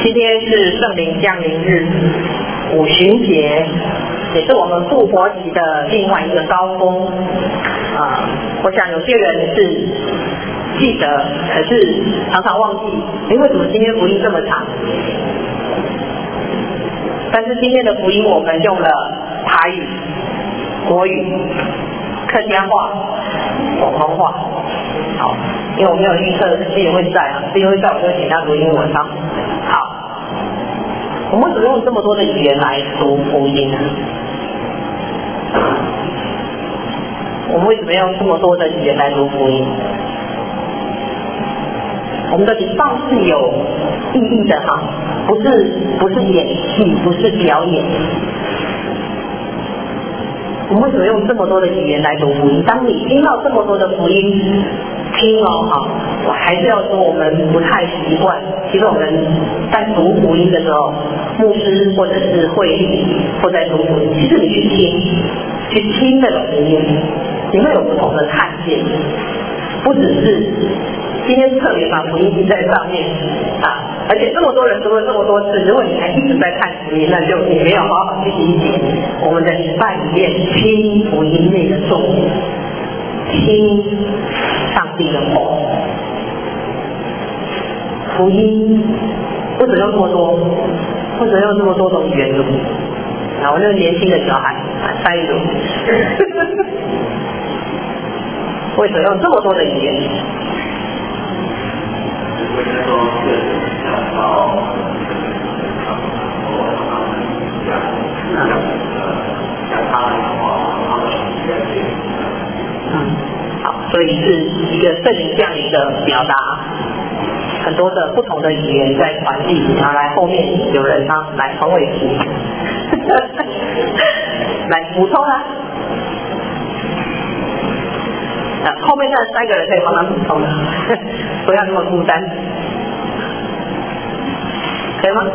今天是圣灵降临日，五旬节，也是我们复活节的另外一个高峰我想有些人是记得，可是常常忘记，为什么今天福音这么长？但是今天的福音我们用了台语、国语、客家话、广东话。好，因为我没有预测自己会在自己会在，我就请他读英文好。我们为什么用这么多的语言来读福音呢？我们为什么用这么多的语言来读福音？我们的礼拜是有意义的不是演戏，不是表演。我们为什么用这么多的语言来读福音？当你听到这么多的福音，听我还是要说我们不太习惯。其实我们在读福音的时候，牧师或者是会理或在读福音，其实你去听那个福音，你会有不同的看见，不只是今天特别把福音记在上面而且这么多人读了这么多次，如果你还一直在看福音，那就你没有好好去理解我们的礼拜里面听福音那个重点，听上帝的话。福音为什么用这么多？为什么用这么多种语言读？我那个年轻的小孩塞读，为什么用这么多的语言？好，所以是一个圣灵降临的表达，很多的不同的语言在传递，然后来后面有人来黄伟琪来补充后面那3个人可以帮他补充不要那么孤单，可以吗？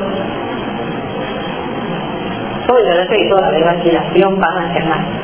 所有的人可以说的没关系的，不用帮他讲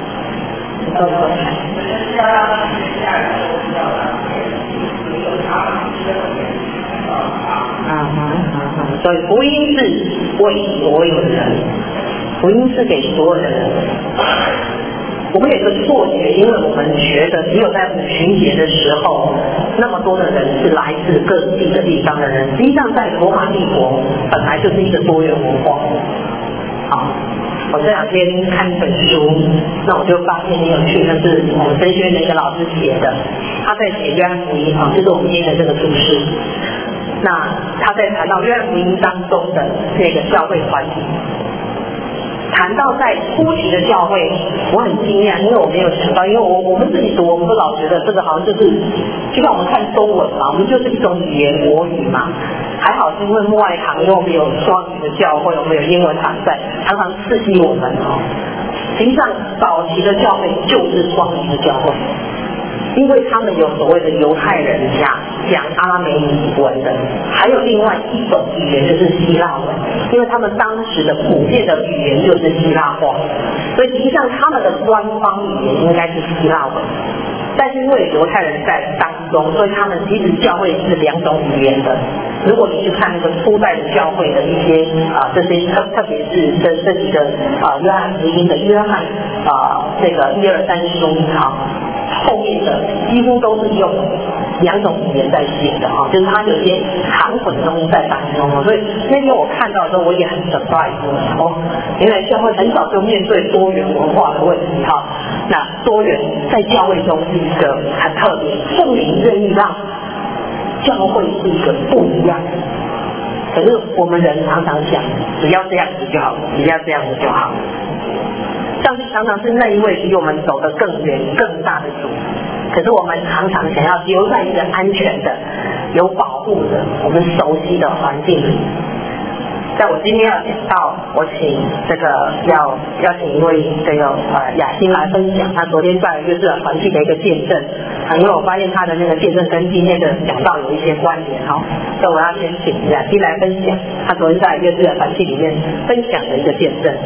所以福音是为所有人，福音是给所有的人。我们有个错觉，因为我们觉得只有在五旬节的时候，那么多的人是来自各地的地方的人。实际上，在罗马帝国本来就是一个多元文化。我这2天看一本书，那我就发现很有趣，那是我们神学院的一个老师写的，他在写约翰福音就是我们今天的这个注释。那他在谈到约翰福音当中的这个教会团体。谈到在初期的教会，我很惊讶，因为我没有想到，因为我们自己读，我们都老觉得这个好像就像我们看中文嘛，我们就是一种语言国语嘛。还好是因为外行，因为我们有双语的教会，我们有英文堂在，常常刺激我们实际上，早期的教会就是双语的教会。因为他们有所谓的犹太人讲阿拉美语文的，还有另外一种语言就是希腊文，因为他们当时的普遍的语言就是希腊话，所以实际上他们的官方语言应该是希腊文。但是因为犹太人在当中，所以他们其实教会是2种语言的。如果你去看那个初代的教会的一些这些特别是这几个约翰福音的约翰这个1、2、3书后面的几乎都是用2种语言在写的就是它有些含混的东西在当中所以那天我看到的时候我也很 surprise 原来教会很早就面对多元文化的问题那多元在教会中是一个很特别，圣灵愿意让教会是一个不一样。可是我们人常常想，只要这样子就好，只要这样子就好。上帝常常是那一位比我们走得更远、更大的主，可是我们常常想要留在一个安全的、有保护的、我们熟悉的环境里。在我今天要讲到，我请这个邀请一位这个雅欣来分享，他昨天在约瑟团契的一个见证因为我发现他的那个见证跟今天的讲道有一些关联所以我要先请雅欣来分享他昨天在约瑟团契里面分享的一个见证。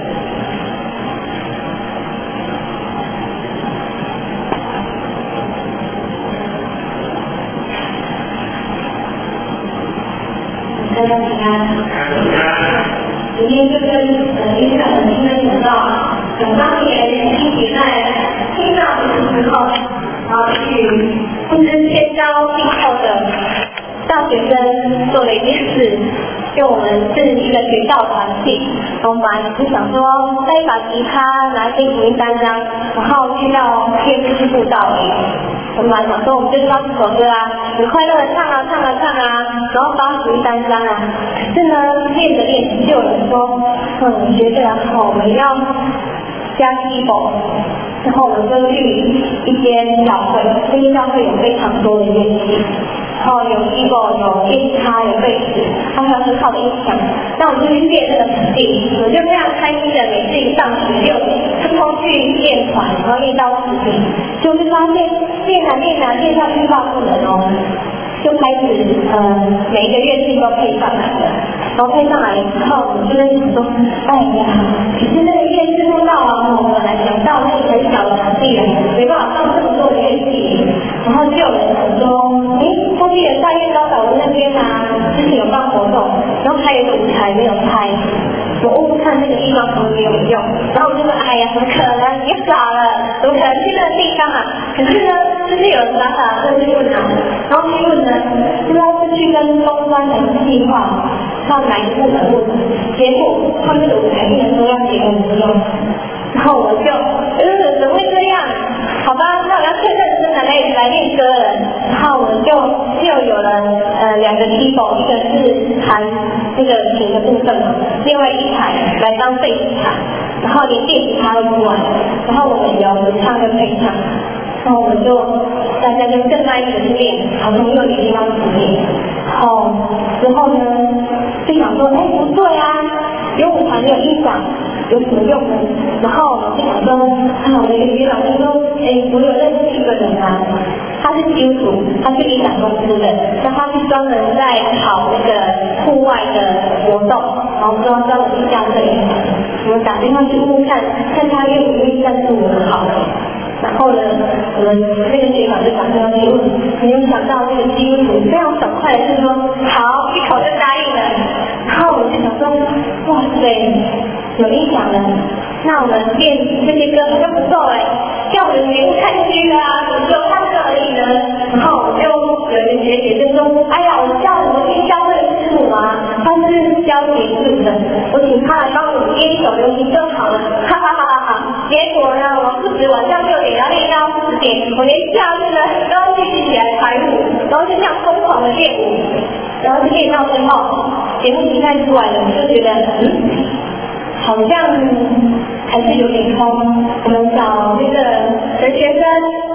大家平安。今天就跟一个很兴奋讲到，当年一起在青少年的时候，去通知先招今后的大学生做了一件事。就我们是一个学校团体，我们本来是想说带一把吉他，拿一些福音单张，然后去到天父布道而已。我们本来想说，我们就唱这首歌啊，很快乐的唱啊，然后发福音单张啊。可是呢，练着练着，就有人说，觉得我们要加keyboard，然后我们就去一间教会，这间教会有非常多的乐器。然后有 keyboard， 有吉他，有贝斯，还有很好的音响。那我们就去练这个场地，我就非常开心的每次一上学就偷偷去练团，然后练到10点，就发现练下去到不能哦，就开始每一个乐器都配上来了，然后配上来之后，我就在想说，哎呀，可是那个乐师傅到啊，我本来想到那个很小的场地啊，没办法放这么多的乐器，然后就有人想说，他记得大院高岛屋那边啊，之前有办活动，然后还有一个舞台没有开，我看那个地方可能没有用，然后我就说，哎呀，怎么可能？你傻了，怎么可能去那个地方啊？可是呢，就是有人傻的去问啊，然后去问呢，不知道是去跟公关的计划，到哪一个部门问，结果他们那个舞台竟然说要给我们用，然后我就，怎么会这样？好吧，那我要更认真的来练歌了。然后我们就有了2个 keyboard， 一个是弹那个琴的部分，另外一台来当贝斯弹，然后连电吉他都不玩，然后我们有唱跟配唱，然后我们就大家就更卖力的去练，好从6点地方去练。然后之后呢，就想说，不对啊，有舞台没有音响有什么用呢？然后我就想说，我的语言老师说，我有认识一个人啊，他是基督徒，他是理想公司的，那他是专门在跑那个户外的活动，然后专门去教会，我们打电话去问看他愿不愿意赞助我们好了。然后呢，我们那个学长就打电话去问，没有想到那个基督徒非常爽快的就说好，一口就答应了。然后我就想说，哇塞，有音响了，那我们练这些歌好像不错叫我们节目太虚啊，怎么就唱歌而已呢？然后我就有一个学姐就说，哎呀，我叫我们去教会师傅嘛，他是教节目的，我请他来帮我编一首流行歌好了，哈哈哈哈哈。结果呢，我不止晚上6点要练到10点，我连假日呢都要继续起来排舞，然后就这样疯狂的练舞，然后就练到最后，节目比赛出来了，就觉得好像还是有点空。我们找那个人学生，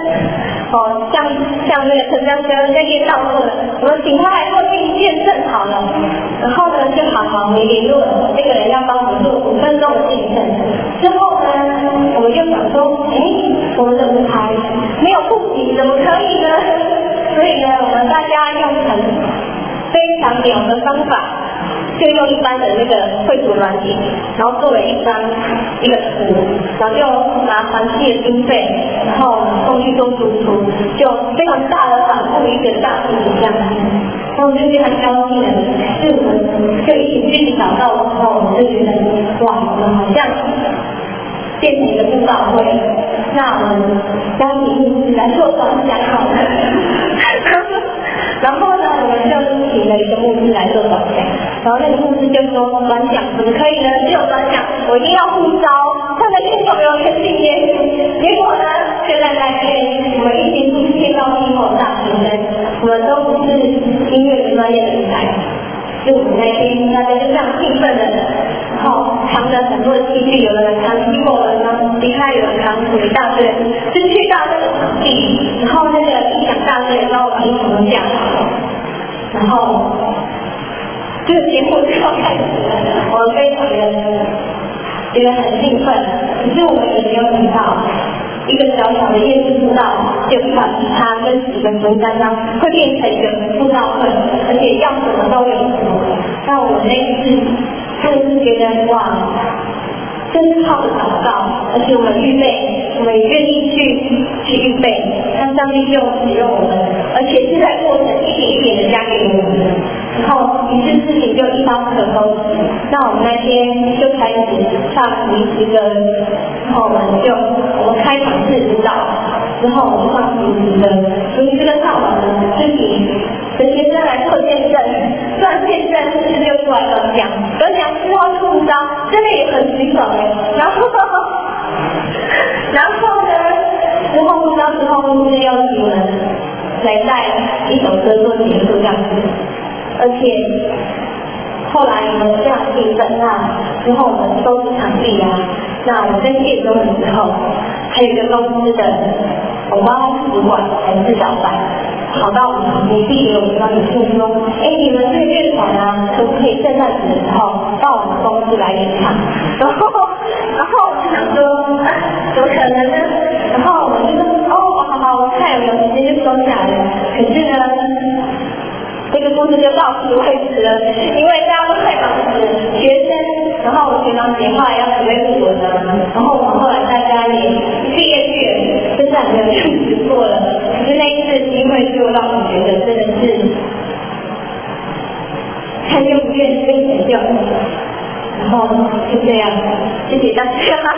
像那个陈江生在练道课，我们请他来做练见证好了。然后呢，就好没联络这个人要帮我们做5分钟的见证。之后呢，我们就想说，我们的舞台没有布景，怎么可以呢？所以呢，我们大家用很非常鸟的方法。就用一般的那个绘图软体，然后做了一个图，然后就拿团契的经费，然后送去做输出，就非常大的反复一个大图这样子，然后我们就非常高兴的，就我们就一起去找到之后，我们就觉得哇，我们好像变成一个布道会，那我们邀请牧师来做转讲好了。然后呢，我们就请了一个牧师来做转讲，然后那个牧师就说转讲怎么可以呢？只有转讲，我一定要呼召，看看听众有没有信耶稣。结果呢，就在那天我们一起出去见到以后大学生，我们都不是音乐专业的人才。就我们那天大家就这样兴奋的，然后扛着很多的器具，有的人扛keyboard，然后其他有人扛鼓一大堆，就去到那个场地，然后那个音响大队帮我把音响都架好，然后这个节目就要开始了，我们非常的觉得很兴奋，可是我们也没有想到。一个小小的夜市布道，就一把吉他跟10个纯单张，会变成一个布道会，而且要什么都有什么。那我们那一次真的是觉得哇，真是靠着祷告，而且我们预备，我们也愿意去预备，那上帝就使用我们，而且是在过程一点一点的加给我们。 然后于是事情就一发不可收拾。那我们那天就开始唱离职歌，然后我们开场式舞蹈，之后我们就唱离职歌，离职歌唱完了，就请学生来做见证，做完见证就出来得奖，得奖之后出招，真的也很举手哎，然后呢，之后出招之后就是邀请我们来带一首歌做结束这样子，而且后来我们这样兴奋，那之后我们收拾场地啊，那我跟建中的时候，还有一个公司的我妈妈主管还是小白，跑到我们旁边递给我们张信说，你们这个乐团啊，可不可以圣诞节的时候到我们公司来演唱？然后我就想说，怎么可能呢？然后我就说，好，我看有没有时间就收下来了。可是呢，这个故事就到此为止了，因为大家都太忙了，学生，然后学长姐后来要准备入文了，然后我们后来大家也毕业去，就再没有去过了。可是那一次机会就让我觉得真的是很有愿被成就，然后就这样，谢谢大家。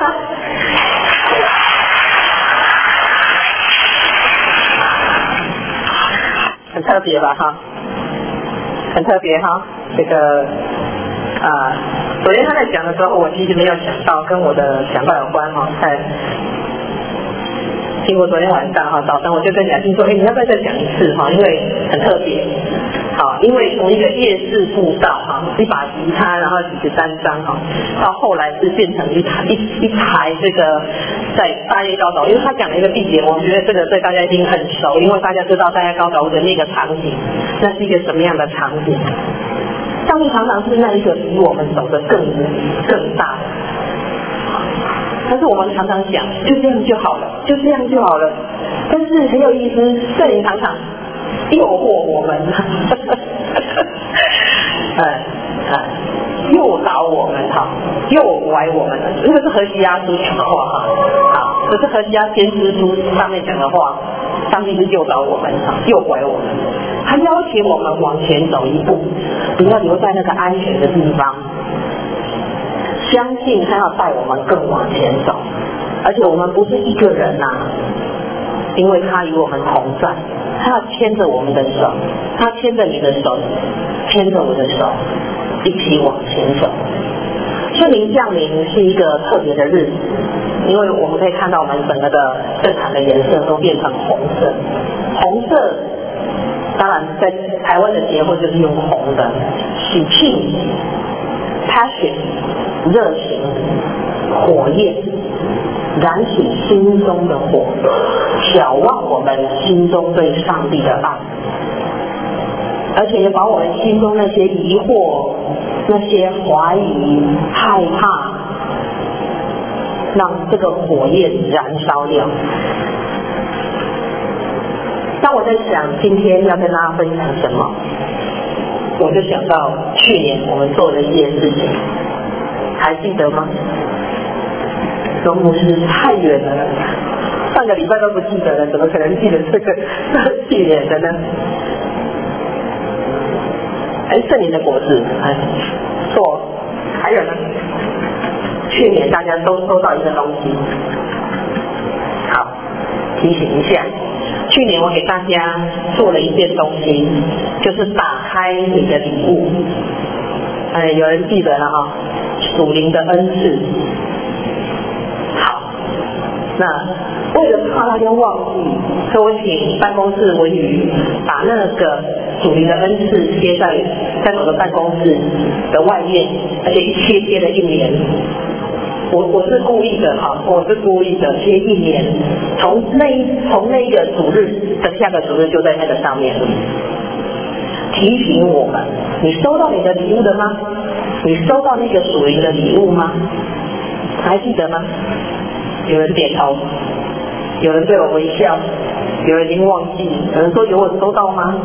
很特别吧哈，很特别哈。这个昨天他在讲的时候，我其实没有想到跟我的想法有关哈。经过昨天晚上哈，早上我就跟雅欣说，你要不要再讲一次哈？因为很特别。好，因为从一个夜市步道哈，一把吉他，然后几个单张哈，到后来是变成一台这个在大叶高岛，因为他讲了一个地点，我觉得这个对大家一定很熟，因为大家知道大叶高岛的那个场景，那是一个什么样的场景？上帝常常是那一个比我们走得更大，但是我们常常想就这样就好了，就这样就好了，但是很有意思，圣灵常常诱惑我们，诱导我们哈，诱拐我们，这个是何西阿书讲的话哈，好，这是何西阿先知书上面讲的话，上帝是诱导我们哈，诱拐我们，他邀请我们往前走一步，不要留在那个安全的地方，相信他要带我们更往前走，而且我们不是一个人呐，因为他与我们同在。他要牵着我们的手，他牵着你的手，牵着我的手，一起往前走。圣灵降临是一个特别的日子，因为我们可以看到我们整个的圣坛的颜色都变成红色。红色，当然在台湾的结婚就是用红的，喜庆 ，passion， 热情，火焰。燃起心中的火，眺望我们心中对上帝的爱，而且也把我们心中那些疑惑、那些怀疑、害怕，让这个火焰燃烧掉。当我在想今天要跟大家分享什么，我就想到去年我们做的一件事情，还记得吗？总牧师太远了，上个礼拜都不记得了，怎么可能记得这个去年的呢？圣灵的果子，错，还有呢？去年大家都收到一个东西，好，提醒一下，去年我给大家做了一件东西，就是打开你的礼物。有人记得了哈，属灵的恩赐。那为了怕大家忘记，所以我请办公室文宇把那个属灵的恩赐贴在我的办公室的外面，而且贴了1年。我是故意的哈，我是故意的贴1年，从那个主日的下个主日就在那个上面了，提醒我们：你收到你的礼物了吗？你收到那个属灵的礼物吗？还记得吗？有人点头，有人对我微笑，有人已经忘记，有人说有我收到吗？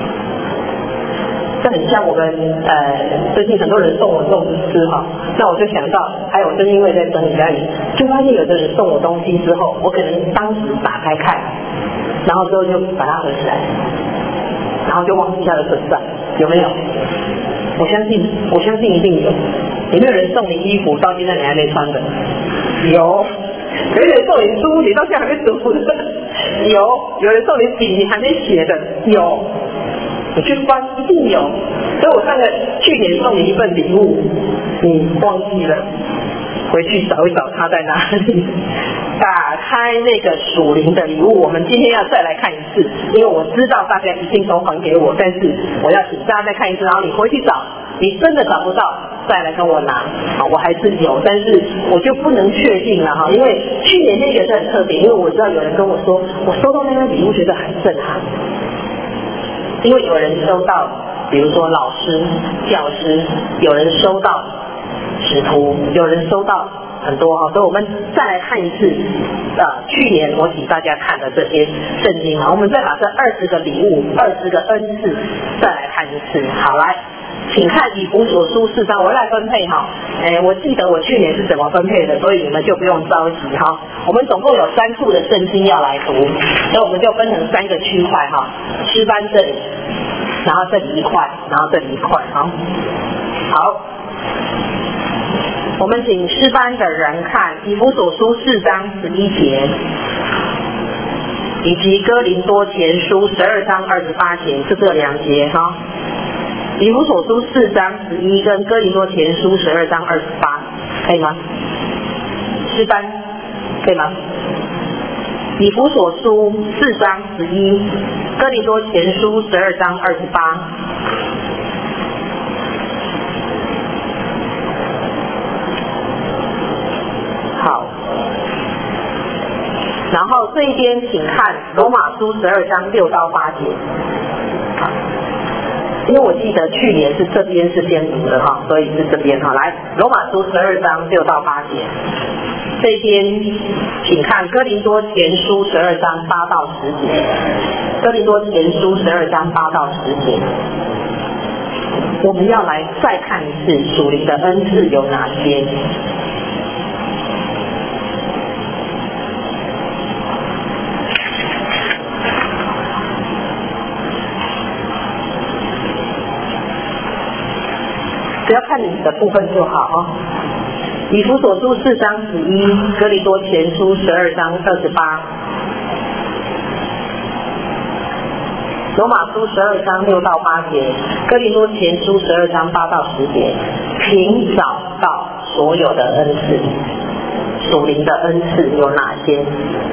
这很像我们最近很多人送我粽子吃哈，那我就想到，还有我正因为在整理家里，就发现有的人送我东西之后，我可能当时打开看，然后之后就把它合起来， 然后就忘记它的存在，有没有？我相信一定有。有没有人送你衣服到现在你还没穿的？有。有人送你书，你到现在还没读的？有人送你笔，你还没写的？有。你去翻，一定有。所以我看了去年送你一份礼物，你忘记了，回去找一找它在哪里。打开那个属灵的礼物，我们今天要再来看一次，因为我知道大家一定都还给我，但是我要请大家再看一次，然后你回去找，你真的找不到再来跟我拿。好，我还是有，但是我就不能确定了哈，因为去年那个是很特别，因为我知道有人跟我说，我收到那份礼物觉得很震撼，因为有人收到，比如说老师、教师，有人收到使徒，有人收到很多哈，所以我们再来看一次去年我请大家看的这些圣经，我们再把这20个礼物、20个恩赐再来看一次。好，来，请看以弗所书4章，我来分配哈。我记得我去年是怎么分配的，所以你们就不用着急哈。我们总共有3处的圣经要来读，所以我们就分成3个区块哈，诗班这里，然后这里一块，然后这里一块，好。我们请诗班的人看以弗所书4章11节，以及哥林多前书12章28节，是这2节哈。以弗所书4章11跟哥林多前书12章28，可以吗？诗班可以吗？以弗所书4章11，哥林多前书12章28。好，然后这一边请看罗马书12章6到8节，因为我记得去年是这边是先读的哈，所以是这边哈。来，罗马书12章6到8节，这边请看哥林多前书12章8到10节，哥林多前书12章8到10节。我们要来再看一次属灵的恩赐有哪些。只要看你的部分就好啊。以弗所书4章11，哥林多前书12章28，罗马书12章6到8节，哥林多前书12章8到10节，请找到所有的恩赐，属灵的恩赐有哪些？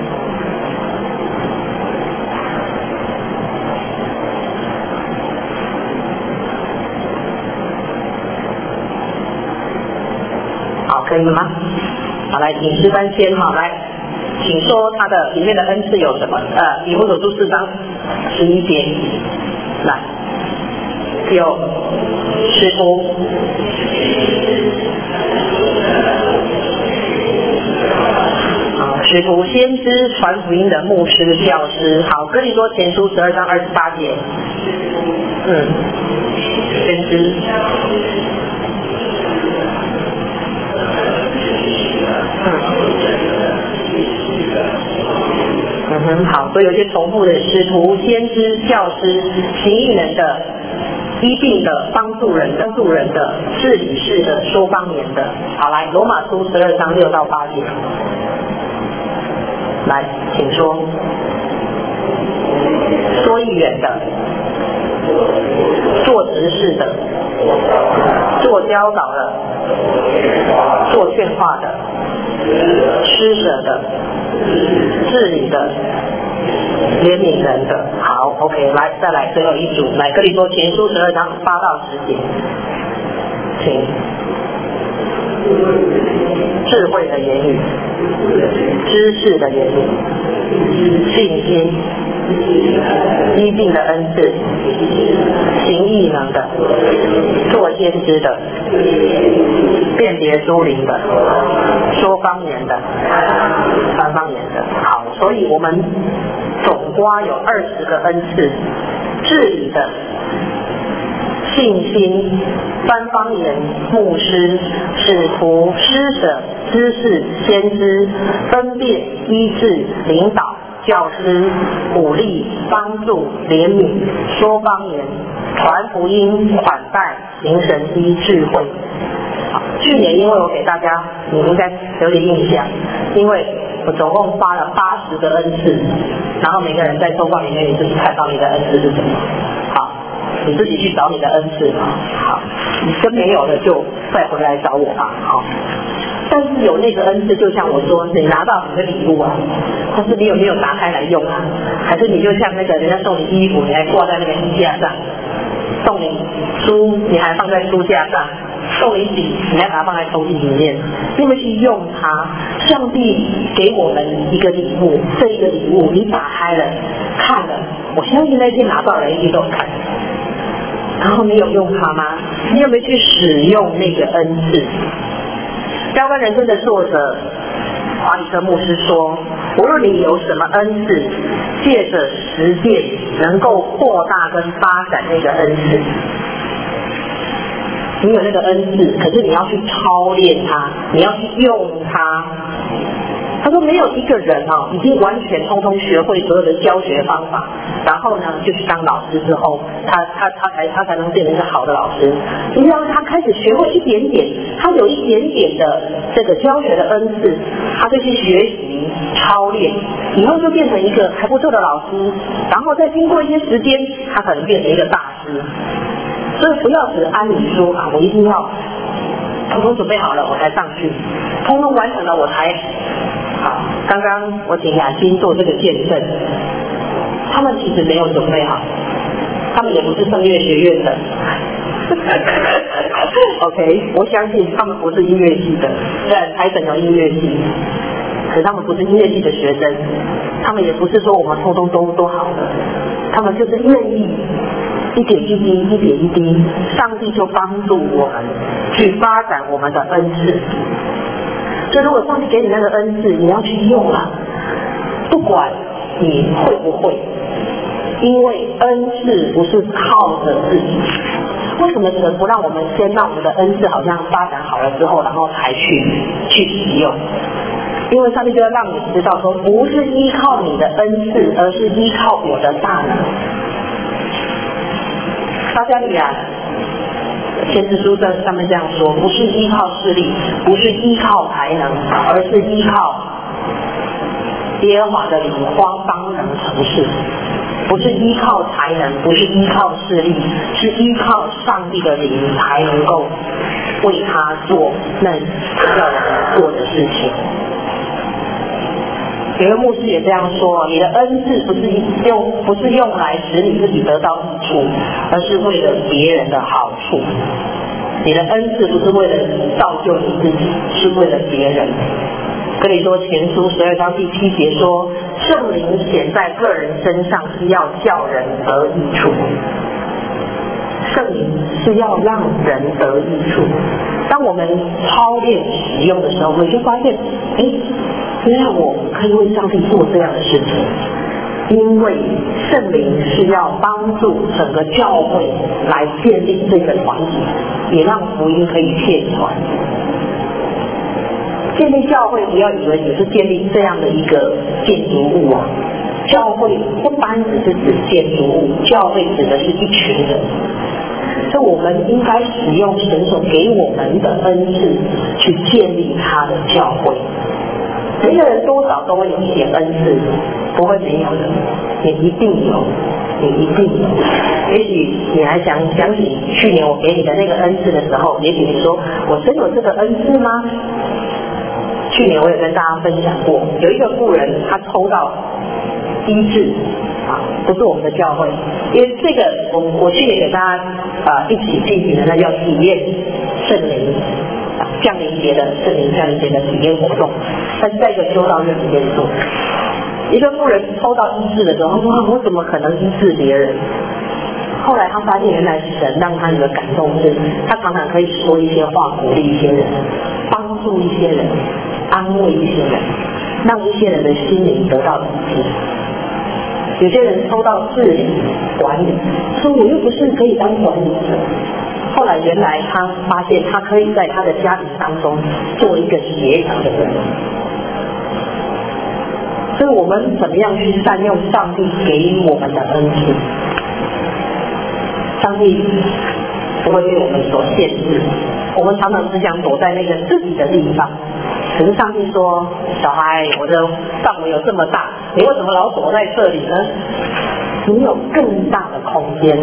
可以吗？好，来，请诗班先哈，来，请说它的里面的恩赐有什么？以弗所书4章11节，来，有使徒，使徒、先知、传福音的牧师、教师。好，哥林多前书12章28节，先知。好，所以有些重复的使徒、先知、教师、行异能的、医病的、帮助人的、治理事的、说方言的。好，来，罗马书12章6到8节，来，请说。说预言的，做执事的，做教导的，做劝化的，施舍的，治理的，怜悯人的。好 ，OK， 来，再来最后一组，来，哥林多前书12章8到10节，请。智慧的言语，知识的言语，信心，医病的恩赐，行异能的，做先知的，辨别诸灵的，说方言的，传方言的。好，所以我们总瓜有20个恩赐，治理的，信心，翻方言，牧师，使徒，施舍，知识，先知，分辨，医治，领导， 教师，鼓励、帮助、怜悯、说方言、传福音、款待、行神医、智慧。好，去年因为我给大家，你应该有点印象，因为我总共发了80个恩赐，然后每个人在周报里面你自己看到你的恩赐是什么。好，你自己去找你的恩赐。好，你跟没有的就再回来找我吧。好。但是有那个恩赐，就像我说，你拿到你的礼物啊，可是你有没有打开来用啊？还是你就像那个人家送你衣服，你还挂在那个衣架上；送你书，你还放在书架上；送你笔，你还把它放在抽屉里面。你有没有去用它？上帝给我们一个礼物，这一个礼物你打开了看了，我相信那天拿到的人一定都有看。然后你有用它吗？你有没有去使用那个恩赐？标杆人生的作者华里克牧师说，无论你有什么恩赐，借着实践能够扩大跟发展那个恩赐。你有那个恩赐，可是你要去操练它，你要去用它。他说没有一个人已经完全通通学会所有的教学方法，然后呢就去当老师之后，他才能变成一个好的老师。你要他开始学会一点点，他有一点点的这个教学的恩赐，他就去学习操练，以后就变成一个还不错的老师，然后再经过一些时间，他可能变成一个大师。所以不要只安于说我一定要统统准备好了我才上去，统统完成了我才好。刚刚我请雅欣做这个见证，他们其实没有准备好，他们也不是圣乐学院的OK， 我相信他们不是音乐系的，虽然台省有音乐系，可是他们不是音乐系的学生，他们也不是说我们通通都好的，他们就是愿意一点一滴，一点一滴，上帝就帮助我们去发展我们的恩赐。所以如果上帝给你那个恩赐，你要去用啊，不管你会不会，因为恩赐不是靠着自己。为什么神不让我们先让我们的恩赐好像发展好了之后，然后才去使用？因为上帝就要让你知道说，不是依靠你的恩赐，而是依靠我的大能。撒迦利亚先知书上面这样说，不是依靠势力，不是依靠才能，而是依靠耶和华的灵方能成事。不是依靠才能，不是依靠势力，是依靠上帝的灵才能够为他做那要我们做的事情。有个牧师也这样说，你的恩赐不是用来使你自己得到益处，而是为了别人的好处。你的恩赐不是为了造就你自己，是为了别人。哥林多前书12章第7节说，圣灵显在个人身上是要叫人得益处。圣灵是要让人得益处。当我们操练使用的时候，我们就发现，原来我可以为上帝做这样的事情。因为圣灵是要帮助整个教会来建立这个团体，也让福音可以遍传。建立教会，不要以为只是建立这样的一个建筑物啊。教会不单只是指建筑物，教会指的是一群人。所以我们应该使用神所给我们的恩赐去建立他的教会。每个人多少都会有一点恩赐，不会没有的，也一定有，也一定有。也许你还想起去年我给你的那个恩赐的时候，也许你说我真有这个恩赐吗？去年我也跟大家分享过，有一个妇人她抽到医治不是我们的教会，因为这个我去年给大家一起进行的那叫体验圣灵降临节的圣灵降临节的体验活动，但是在一个修道院里面做。一个妇人抽到医治的时候，她说我怎么可能医治别人？后来她发现原来神让她有个感动，是她常常可以说一些话鼓励一些人，帮助一些人，安慰一些人，让一些人的心灵得到医治。有些人抽到治理管理，说我又不是可以当管理者。后来原来他发现他可以在他的家庭当中做一个协调的人。 所以我们怎么样去善用上帝给予我们的恩赐？上帝不会被我们所限制，我们常常只想躲在那个自己的地方。可是上帝说：“小孩，我的范围有这么大，你为什么老躲在这里呢？你有更大的空间。”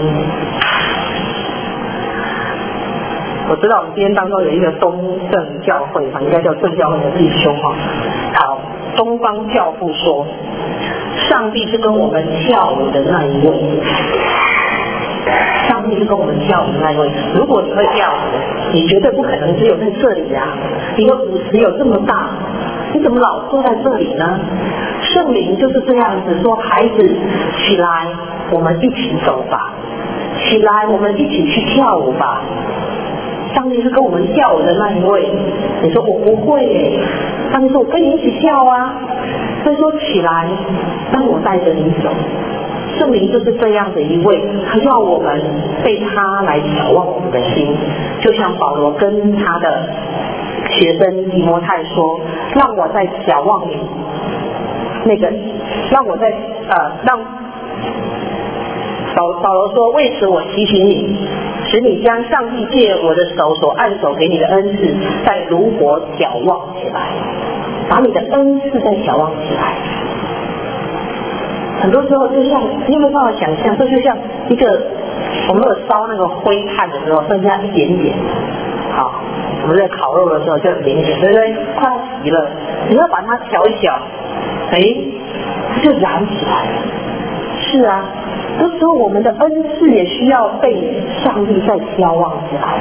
我知道我们今天当中有一个东正教会应该叫正教会的弟兄哈。好，东方教父说，上帝是跟我们跳舞的那一位。上帝是跟我们跳舞的那一位。如果你会跳舞，你绝对不可能只有在这里呀。你的舞池有这么大，你怎么老坐在这里呢？圣灵就是这样子说：孩子，起来，我们一起走吧。起来，我们一起去跳舞吧。上帝是跟我们跳舞的那一位。你说我不会耶，上帝说我跟你一起跳啊。所以说起来，让我带着你走。圣灵就是这样的一位，他要我们被他来眺望我们的心，就像保罗跟他的学生提摩太说：让我在眺望你，那个让我在让保罗说：为此我提醒你，使你将上帝借我的手所按手给你的恩赐，在如火眺望起来，把你的恩赐再眺望起来。很多时候就像你有没有办法想象，这就像一个我们有烧那个灰炭的时候剩下一点点，好，我们在烤肉的时候就很明显，对不对？快要熄了，你要把它调一调，就燃起来了。是啊，有时候我们的恩赐也需要被上帝再眺望起来。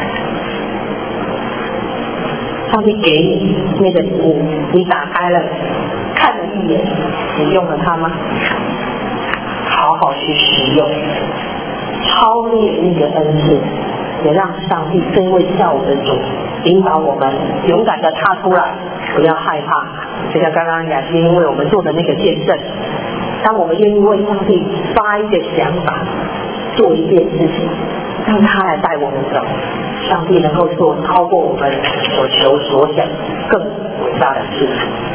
上帝给你那个礼物，你打开了，看了一眼，你用了它吗？好好去使用，操练那个恩赐，也让上帝这位跳舞的主引导我们勇敢的踏出来，不要害怕。就像刚刚雅欣为我们做的那个见证，当我们愿意为上帝发一个想法，做一件事情，让他来带我们走，上帝能够做超过我们所求所想更伟大的事情。